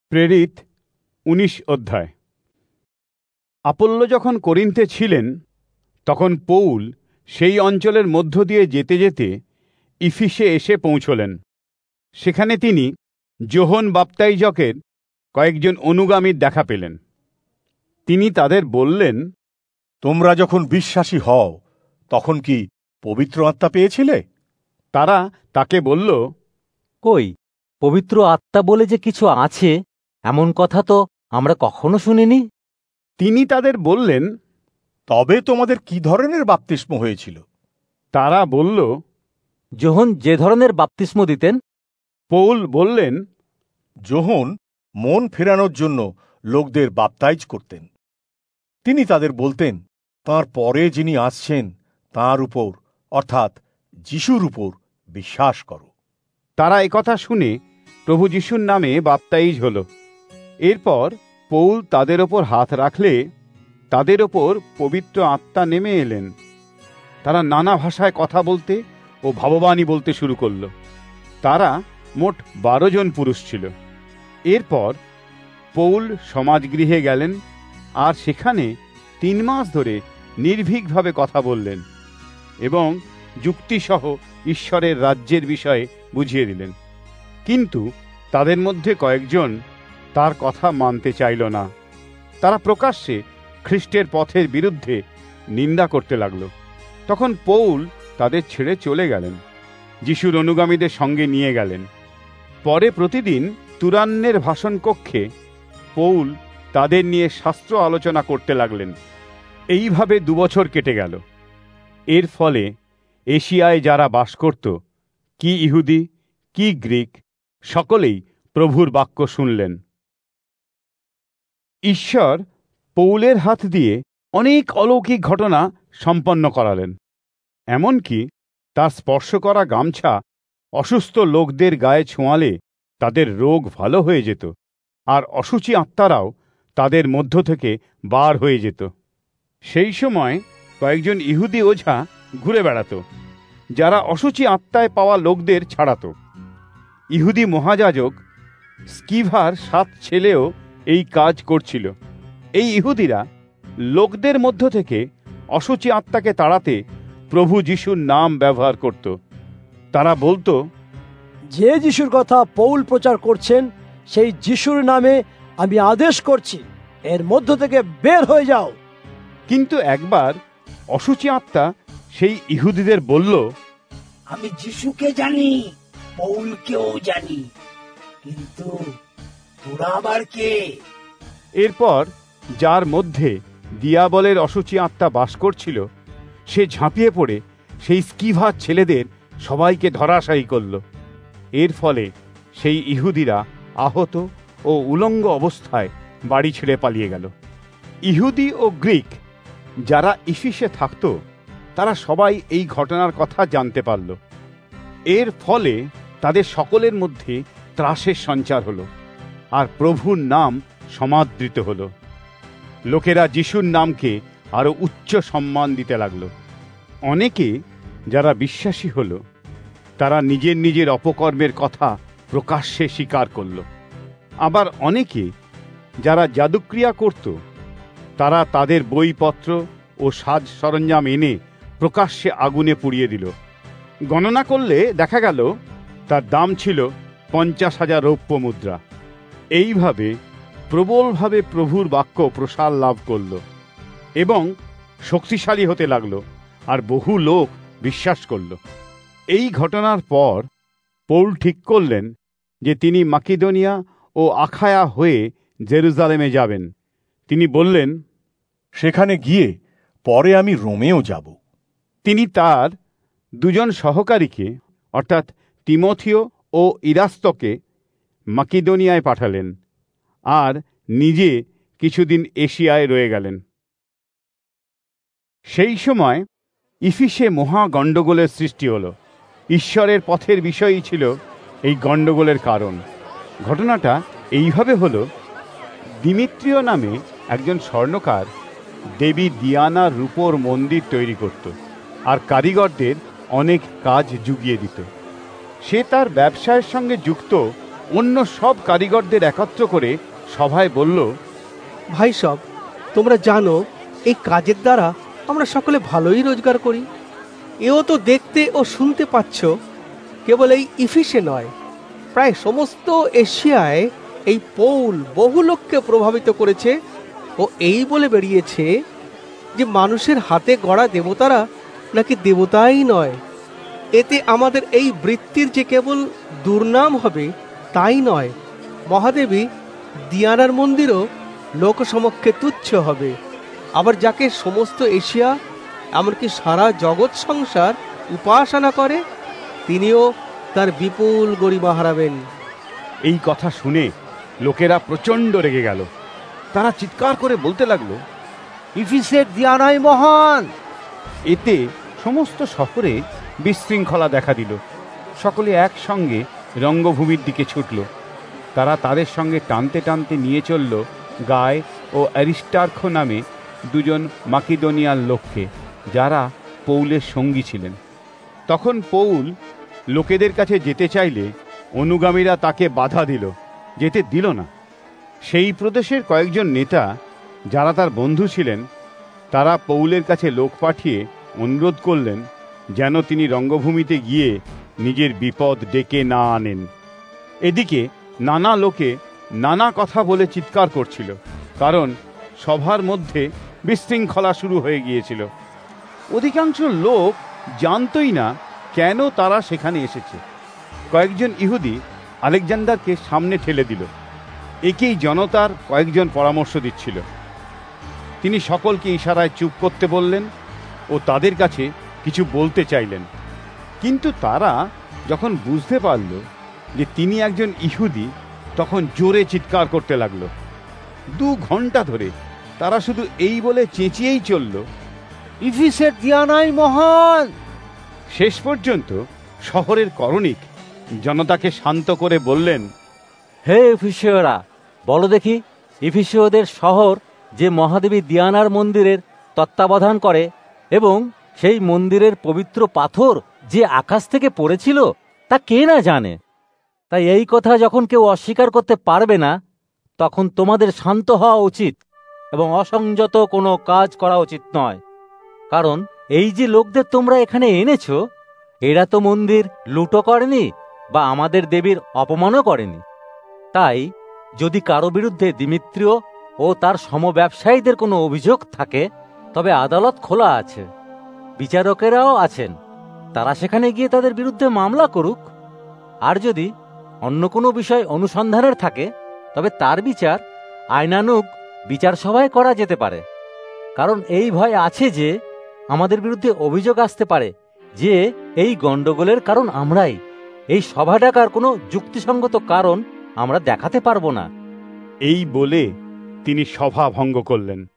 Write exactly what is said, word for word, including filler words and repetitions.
প্রেরিত উনিশ অধ্যায়। আপল্ল যখন করিন্থে ছিলেন তখন পৌল সেই অঞ্চলের মধ্য দিয়ে যেতে যেতে ইফিসে এসে পৌঁছলেন। সেখানে তিনি যোহন বাপ্তাইজকের কয়েকজন অনুগামীর দেখা পেলেন। তিনি তাদের বললেন, তোমরা যখন বিশ্বাসী হও তখন কি পবিত্র আত্মা পেয়েছিলে? তারা তাকে বলল, কই, পবিত্র আত্মা বলে যে কিছু আছে এমন কথা তো আমরা কখনো শুনিনি। তিনি তাদের বললেন, তবে তোমাদের কি ধরনের বাপ্তিস্ম হয়েছিল? তারা বলল, যোহন যে ধরনের বাপ্তিস্ম দিতেন। পৌল বললেন, যোহন মন ফেরানোর জন্য লোকদের বাপ্তাইজ করতেন। তিনি তাদের বলতেন, তাঁর পরে যিনি আসছেন তাঁর উপর অর্থাৎ যিশুর উপর বিশ্বাস করো। তারা একথা শুনে প্রভু যিশুর নামে বাপ্তাইজ হল। এরপর পৌল তাদের ওপর হাত রাখলে তাদের ওপর পবিত্র আত্মা নেমে এলেন। তারা নানা ভাষায় কথা বলতে ও ভাববাণী বলতে শুরু করল। তারা মোট বারো জন পুরুষ ছিল। এরপর পৌল সমাজগৃহে গেলেন আর সেখানে তিন মাস ধরে নির্ভীকভাবে কথা বললেন এবং যুক্তিসহ ঈশ্বরের রাজ্যের বিষয়ে বুঝিয়ে দিলেন। কিন্তু তাদের মধ্যে কয়েকজন তার কথা মানতে চাইল না। তারা প্রকাশ্যে খ্রিস্টের পথের বিরুদ্ধে নিন্দা করতে লাগল। তখন পৌল তাদের ছেড়ে চলে গেলেন, যিশুর অনুগামীদের সঙ্গে নিয়ে গেলেন। পরে প্রতিদিন তুরান্নের ভাষণ কক্ষে পৌল তাদের নিয়ে শাস্ত্র আলোচনা করতে লাগলেন। এইভাবে দুবছর কেটে গেল। এর ফলে এশিয়ায় যারা বাস করত, কি ইহুদি কি গ্রিক, সকলেই প্রভুর বাক্য শুনলেন। ঈশ্বর পৌলের হাত দিয়ে অনেক অলৌকিক ঘটনা সম্পন্ন করালেন। এমনকি তার স্পর্শ করা গামছা অসুস্থ লোকদের গায়ে ছোঁয়ালে তাদের রোগ ভালো হয়ে যেত, আর অসুচি আত্মারাও তাদের মধ্য থেকে বার হয়ে যেত। সেই সময় কয়েকজন ইহুদি ওঝা ঘুরে বেড়াত, যারা অসুচি আত্মায় পাওয়া লোকদের ছাড়াত। ইহুদি মহাযাজক স্কিভার সাত ছেলেও এই কাজ করছিল। এই ইহুদিরা লোকদের মধ্য থেকে অসুচি আত্মাকে তাড়াতে প্রভু যিশুর নাম ব্যবহার করত। তারা বলতো, যে যিশুর কথা পৌল প্রচার করছেন সেই যিশুর নামে আমি আদেশ করছি, এর মধ্য থেকে বের হয়ে যাও। কিন্তু একবার অসুচি আত্মা সেই ইহুদিদের বলল, আমি যিশুকে জানি, পৌলকেও জানি, কিন্তু তোরা আবার কে? এরপর যার মধ্যে দিয়াবলের অসুচি আত্মা বাস করছিল সে ঝাঁপিয়ে পড়ে সেই স্কিভার ছেলেদের সবাইকে ধরাশায়ী করল। এর ফলে সেই ইহুদিরা আহত ও উলঙ্গ অবস্থায় বাড়ি ছেড়ে পালিয়ে গেল। ইহুদি ও গ্রিক যারা ইফিসে থাকত তারা সবাই এই ঘটনার কথা জানতে পারল। এর ফলে তাদের সকলের মধ্যে ত্রাসের সঞ্চার হলো, আর প্রভুর নাম সমাদৃত হলো। লোকেরা যিশুর নামকে আরো উচ্চ সম্মান দিতে লাগলো। অনেকে যারা বিশ্বাসী হলো তারা নিজের নিজের অপকর্মের কথা প্রকাশ্যে স্বীকার করল। আবার অনেকে যারা জাদুক্রিয়া করত তারা তাদের বইপত্র ও সাজ সরঞ্জাম এনে প্রকাশ্যে আগুনে পুড়িয়ে দিল। গণনা করলে দেখা গেল তার দাম ছিল পঞ্চাশ হাজার রৌপ্য মুদ্রা। এইভাবে প্রবলভাবে প্রভুর বাক্য প্রসার লাভ করল এবং শক্তিশালী হতে লাগলো, আর বহু লোক বিশ্বাস করল। এই ঘটনার পর পৌল ঠিক করলেন যে তিনি মাকিদোনিয়া ও আখায়া হয়ে জেরুজালেমে যাবেন। তিনি বললেন, সেখানে গিয়ে পরে আমি রোমেও যাব। তিনি তার দুজন সহকারীকে অর্থাৎ তিমথিও ও ইরাস্তকে মাকিদোনিয়ায় পাঠালেন আর নিজে কিছুদিন এশিয়ায় রয়ে গেলেন। সেই সময় ইফিসে মহা গণ্ডগোলের সৃষ্টি হল। ঈশ্বরের পথের বিষয়ই ছিল এই গণ্ডগোলের কারণ। ঘটনাটা এইভাবে হলো, দিমিত্রিয় নামে একজন স্বর্ণকার দেবী দিয়ানার রূপোর মন্দির তৈরি করত আর কারিগরদের অনেক কাজ জুগিয়ে দিত। সে তার ব্যবসায়ের সঙ্গে যুক্ত অন্য সব কারিগরদের একত্র করে সভায় বলল, ভাই সব, তোমরা জানো এই কাজের দ্বারা আমরা সকলে ভালোই রোজগার করি। এও তো দেখতে ও শুনতে পাচ্ছ, কেবল এই ইফিসে নয়, প্রায় সমস্ত এশিয়ায় এই পৌল বহু লোককে প্রভাবিত করেছে ও এই বলে বেরিয়েছে যে মানুষের হাতে গড়া দেবতারা নাকি দেবতাই নয়। এতে আমাদের এই বৃত্তির যে কেবল দুর্নাম হবে তাই নয়, মহাদেবী দিয়ানার মন্দিরও লোকসমক্ষে তুচ্ছ হবে। আবার যাকে সমস্ত এশিয়া এমনকি সারা জগৎ সংসার উপাসনা করে, তিনিও তার বিপুল গরিমা হারাবেন। এই কথা শুনে লোকেরা প্রচণ্ড রেগে গেল। তারা চিৎকার করে বলতে লাগলো, ইফিসের দিয়ানাই মহান। এতে সমস্ত শহরে বিশৃঙ্খলা দেখা দিল। সকলে একসঙ্গে রঙ্গভূমির দিকে ছুটল। তারা তাদের সঙ্গে টানতে টানতে নিয়ে চলল গায় ও অ্যারিস্টার্খ নামে দুজন মাকিদোনিয়ার লোককে, যারা পৌলের সঙ্গী ছিলেন। তখন পৌল লোকেদের কাছে যেতে চাইলে অনুগামীরা তাকে বাধা দিল, যেতে দিল না। সেই প্রদেশের কয়েকজন নেতা, যারা তার বন্ধু ছিলেন, তারা পৌলের কাছে লোক পাঠিয়ে অনুরোধ করলেন যেন তিনি রঙ্গভূমিতে গিয়ে নিজের বিপদ ডেকে না আনেন। এদিকে নানা লোকে নানা কথা বলে চিৎকার করছিল, কারণ সভার মধ্যে বিশৃঙ্খলা শুরু হয়ে গিয়েছিল। অধিকাংশ লোক জানতই না কেন তারা সেখানে এসেছে। কয়েকজন ইহুদি আলেকজান্ডারকে সামনে ঠেলে দিল। একেই জনতার কয়েকজন পরামর্শ দিচ্ছিল। তিনি সকলকে ইশারায় চুপ করতে বললেন ও তাদের কাছে কিছু বলতে চাইলেন। কিন্তু তারা যখন বুঝতে পারল যে তিনি একজন ইহুদি, তখন জোরে চিৎকার করতে লাগলো। দু ঘন্টা ধরে তারা শুধু এই বলে চেঁচিয়েই চলল, ইফিসের দিয়ানাই মহান। শেষ পর্যন্ত শহরের করণিক জনতাকে শান্ত করে বললেন, হে ইফিসীয়রা, বলো দেখি, ইফিসীয়দের শহর যে মহাদেবী দিয়ানার মন্দিরের তত্ত্বাবধান করে এবং সেই মন্দিরের পবিত্র পাথর যে আকাশ থেকে পড়েছিল তা কে না জানে? তাই এই কথা যখন কেউ অস্বীকার করতে পারবে না, তখন তোমাদের শান্ত হওয়া উচিত এবং অসংযত কোনো কাজ করা উচিত নয়। কারণ এই যে লোকদের তোমরা এখানে এনেছো, এরা তো মন্দির লুটো করেনি বা আমাদের দেবীর অপমানও করেনি। তাই যদি কারো বিরুদ্ধে দিমিত্রিয় ও তার সমব্যবসায়ীদের কোনো অভিযোগ থাকে, তবে আদালত খোলা আছে, বিচারকেরাও আছেন, তারা সেখানে গিয়ে তাদের বিরুদ্ধে মামলা করুক। আর যদি অন্য কোনো বিষয় অনুসন্ধানের থাকে, তবে তার বিচার আইনানুগ বিচার সভায় করা যেতে পারে। কারণ এই ভয় আছে যে আমাদের বিরুদ্ধে অভিযোগ আসতে পারে যে এই গন্ডগোলের কারণ আমরাই। এই সভা ডাকার কোনো যুক্তিসঙ্গত কারণ আমরা দেখাতে পারবো না। এই বলে তিনি সভা ভঙ্গ করলেন।